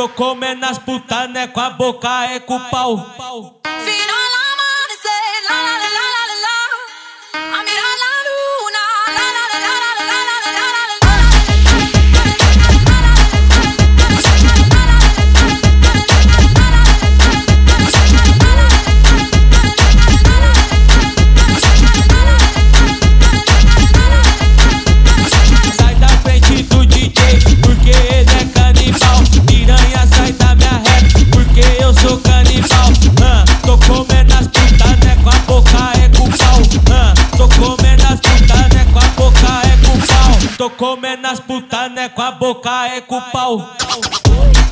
Tô comendo as puta, né? Com a boca é com o pau. Sai da frente do DJ, porque ele é canibal. Piranha, sai da minha rap, porque eu sou canibal. Tô comendo as puta, né? Com a boca é com o pau. Tô comendo as puta, né? Com a boca é com o pau. Tô comendo as puta, né? Com a boca é com o pau.